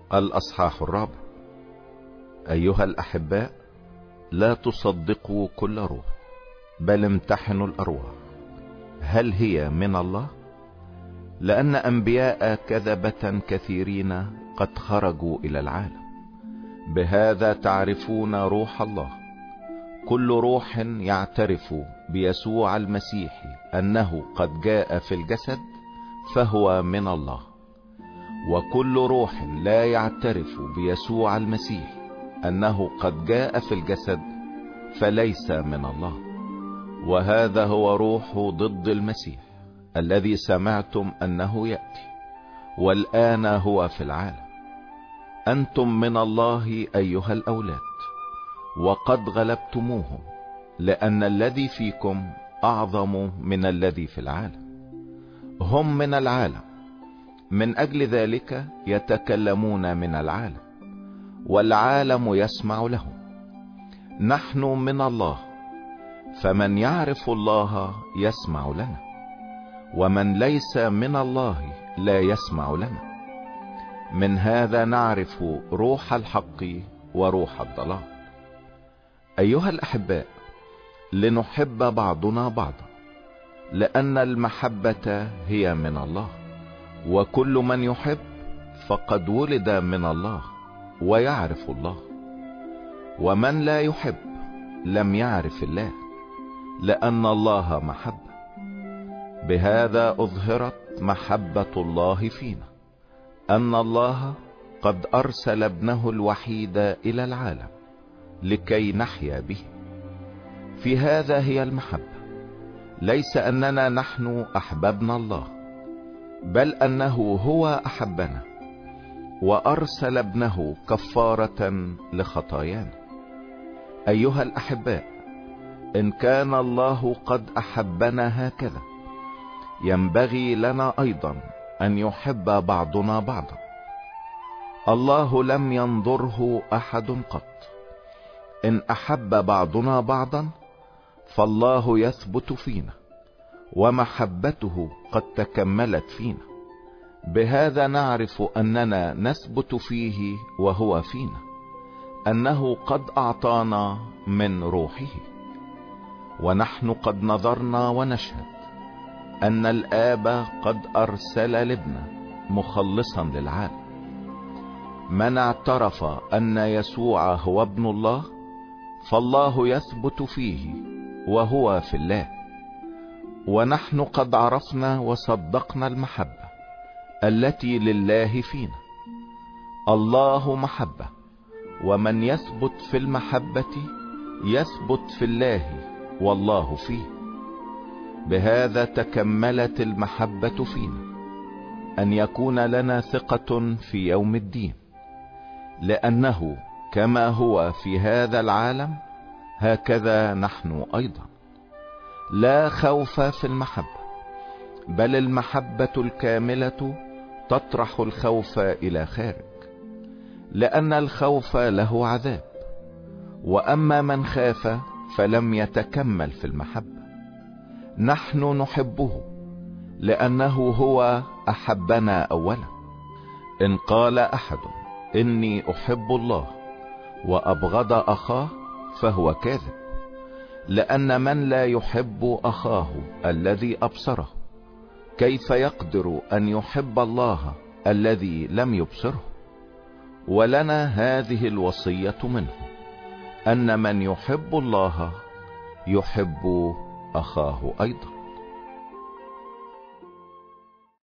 الأصحاح 4. أيها الأحباء، لا تصدقوا كل روح، بل امتحنوا الأرواح هل هي من الله، لأن أنبياء كذبة كثيرين قد خرجوا إلى العالم. بهذا تعرفون روح الله. كل روح يعترف بيسوع المسيح أنه قد جاء في الجسد فهو من الله، وكل روح لا يعترف بيسوع المسيح أنه قد جاء في الجسد فليس من الله. وهذا هو روح ضد المسيح الذي سمعتم أنه يأتي، والآن هو في العالم. أنتم من الله أيها الأولاد، وقد غلبتموهم، لأن الذي فيكم أعظم من الذي في العالم. هم من العالم، من أجل ذلك يتكلمون من العالم، والعالم يسمع لهم. نحن من الله، فمن يعرف الله يسمع لنا، ومن ليس من الله لا يسمع لنا. من هذا نعرف روح الحق وروح الضلال. أيها الأحباء، لنحب بعضنا بعضا، لأن المحبة هي من الله، وكل من يحب فقد ولد من الله ويعرف الله. ومن لا يحب لم يعرف الله، لأن الله محبة. بهذا أظهرت محبة الله فينا، أن الله قد أرسل ابنه الوحيد إلى العالم لكي نحيا به. في هذا هي المحبة، ليس أننا نحن أحببنا الله، بل أنه هو أحبنا وأرسل ابنه كفارة لخطايانا. أيها الأحباء، إن كان الله قد أحبنا هكذا، ينبغي لنا أيضا أن يحب بعضنا بعضا. الله لم ينظره أحد قط. إن أحب بعضنا بعضا فالله يثبت فينا، ومحبته قد تكملت فينا. بهذا نعرف أننا نثبت فيه وهو فينا، أنه قد أعطانا من روحه. ونحن قد نظرنا ونشهد أن الآب قد أرسل الابن مخلصا للعالم. من اعترف أن يسوع هو ابن الله فالله يثبت فيه وهو في الله. ونحن قد عرفنا وصدقنا المحبة التي لله فينا. الله محبة، ومن يثبت في المحبة يثبت في الله والله فيه. بهذا تكملت المحبة فينا، أن يكون لنا ثقة في يوم الدين، لأنه كما هو في هذا العالم هكذا نحن أيضا. لا خوف في المحبة، بل المحبة الكاملة تطرح الخوف إلى خارج، لأن الخوف له عذاب. وأما من خاف فلم يتكمل في المحبة. نحن نحبه لأنه هو أحبنا أولا. إن قال أحد إني أحب الله وأبغض أخاه فهو كاذب، لأن من لا يحب أخاه الذي أبصره كيف يقدر أن يحب الله الذي لم يبصره؟ ولنا هذه الوصية منه، أن من يحب الله يحب أخاه أيضا.